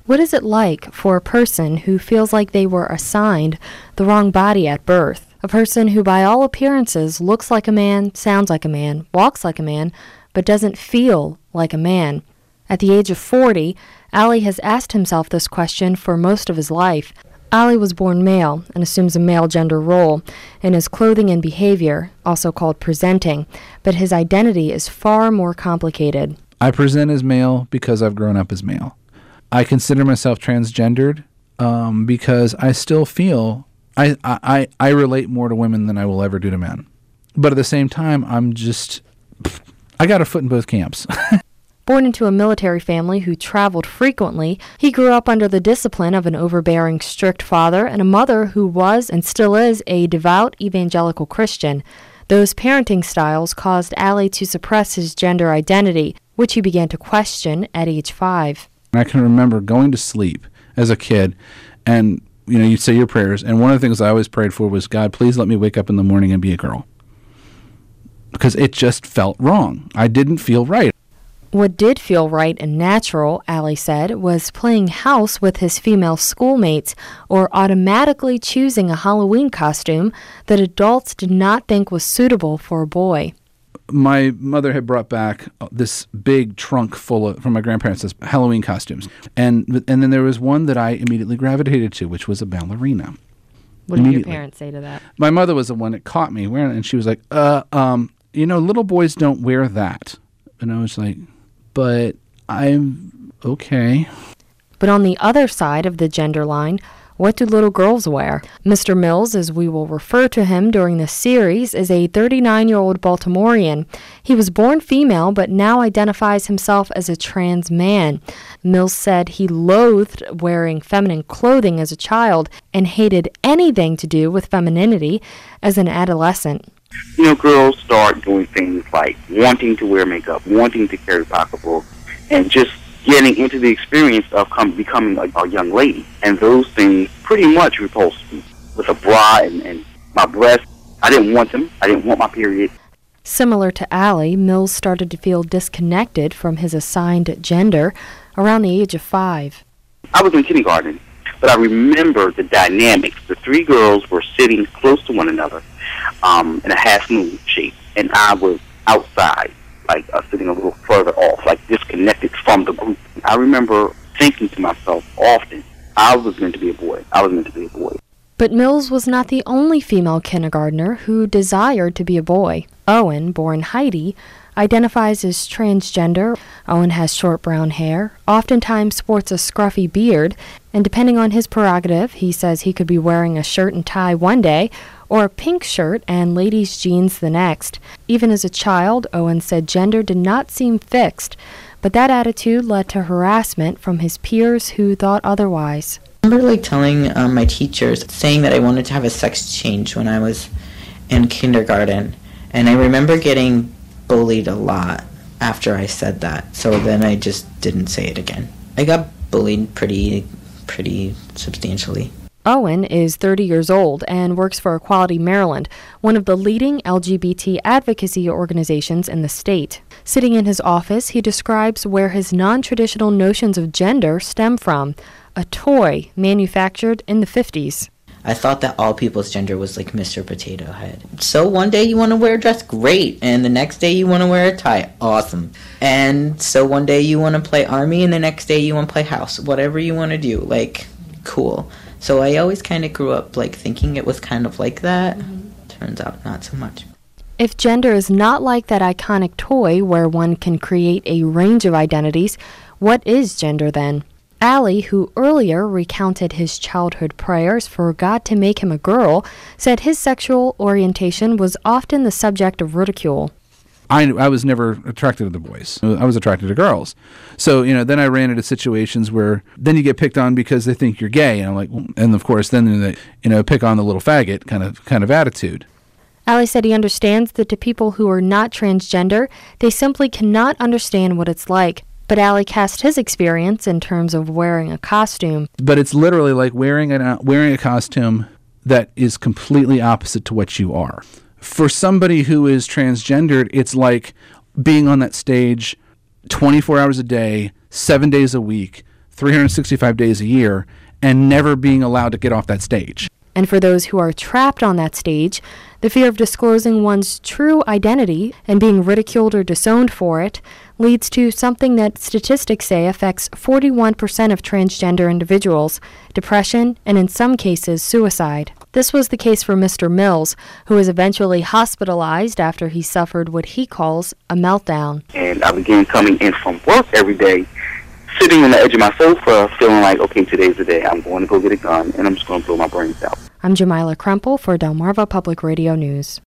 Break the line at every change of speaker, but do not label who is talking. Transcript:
What is it like for a person who feels like they were assigned the wrong body at birth? A person who by all appearances looks like a man, sounds like a man, walks like a man, but doesn't feel like a man. At the age of 40, Ali has asked himself this question for most of his life. Ali was born male and assumes a male gender role in his clothing and behavior, also called presenting, but his identity is far more complicated.
I present as male because I've grown up as male. I consider myself transgendered because I still feel I relate more to women than I will ever do to men. But at the same time, I got a foot in both camps.
Born into a military family who traveled frequently, he grew up under the discipline of an overbearing, strict father and a mother who was and still is a devout evangelical Christian. Those parenting styles caused Ali to suppress his gender identity, which he began to question at age 5.
I can remember going to sleep as a kid, and you'd say your prayers, and one of the things I always prayed for was, God, please let me wake up in the morning and be a girl. Because it just felt wrong. I didn't feel right.
What did feel right and natural, Ali said, was playing house with his female schoolmates or automatically choosing a Halloween costume that adults did not think was suitable for a boy.
My mother had brought back this big trunk full from my grandparents of Halloween costumes. And then there was one that I immediately gravitated to, which was a ballerina.
What did your parents say to that?
My mother was the one that caught me wearing it, and she was like, little boys don't wear that. And I was like, but I'm okay.
But on the other side of the gender line, what do little girls wear? Mr. Mills, as we will refer to him during this series, is a 39-year-old Baltimorean. He was born female, but now identifies himself as a trans man. Mills said he loathed wearing feminine clothing as a child and hated anything to do with femininity as an adolescent.
Girls start doing things like wanting to wear makeup, wanting to carry pocketbooks, and just getting into the experience of becoming a young lady. And those things pretty much repulsed me. With a bra and my breasts, I didn't want them. I didn't want my period.
Similar to Ali, Mills started to feel disconnected from his assigned gender around the age of 5.
I was in kindergarten, but I remember the dynamics. The 3 girls were sitting close to one another in a half-moon shape, and I was outside, sitting a little further off, disconnected from the group. I remember thinking to myself often, I was meant to be a boy. I was meant to be a boy.
But Mills was not the only female kindergartner who desired to be a boy. Owen, born Heidi, identifies as transgender. Owen has short brown hair, oftentimes sports a scruffy beard, and depending on his prerogative, he says he could be wearing a shirt and tie one day, or a pink shirt and ladies' jeans the next. Even as a child, Owen said gender did not seem fixed, but that attitude led to harassment from his peers who thought otherwise.
I remember telling my teachers, saying that I wanted to have a sex change when I was in kindergarten, and I remember getting bullied a lot after I said that, so then I just didn't say it again. I got bullied pretty substantially.
Owen is 30 years old and works for Equality Maryland, one of the leading LGBT advocacy organizations in the state. Sitting in his office, he describes where his non-traditional notions of gender stem from, a toy manufactured in the 50s.
I thought that all people's gender was like Mr. Potato Head. So one day you want to wear a dress, great. And the next day you want to wear a tie, awesome. And so one day you want to play army and the next day you want to play house. Whatever you want to do, cool. So I always kind of grew up thinking it was kind of like that. Turns out not so much.
If gender is not like that iconic toy where one can create a range of identities, what is gender then? Ali, who earlier recounted his childhood prayers for God to make him a girl, said his sexual orientation was often the subject of ridicule.
I was never attracted to the boys. I was attracted to girls. So, then I ran into situations where then you get picked on because they think you're gay. And I'm like, and of course, then they, pick on the little faggot kind of attitude.
Ali said he understands that to people who are not transgender, they simply cannot understand what it's like. But Ali cast his experience in terms of wearing a costume.
But it's literally like wearing a costume that is completely opposite to what you are. For somebody who is transgendered, it's like being on that stage 24 hours a day, 7 days a week, 365 days a year and never being allowed to get off that stage.
And for those who are trapped on that stage, the fear of disclosing one's true identity and being ridiculed or disowned for it leads to something that statistics say affects 41% of transgender individuals: depression and, in some cases, suicide. This was the case for Mr. Mills, who was eventually hospitalized after he suffered what he calls a meltdown.
And I began coming in from work every day, sitting on the edge of my sofa, feeling like, okay, today's the day. I'm going to go get a gun, and I'm just going to blow my brains out.
I'm Jamila Krempel for Delmarva Public Radio News.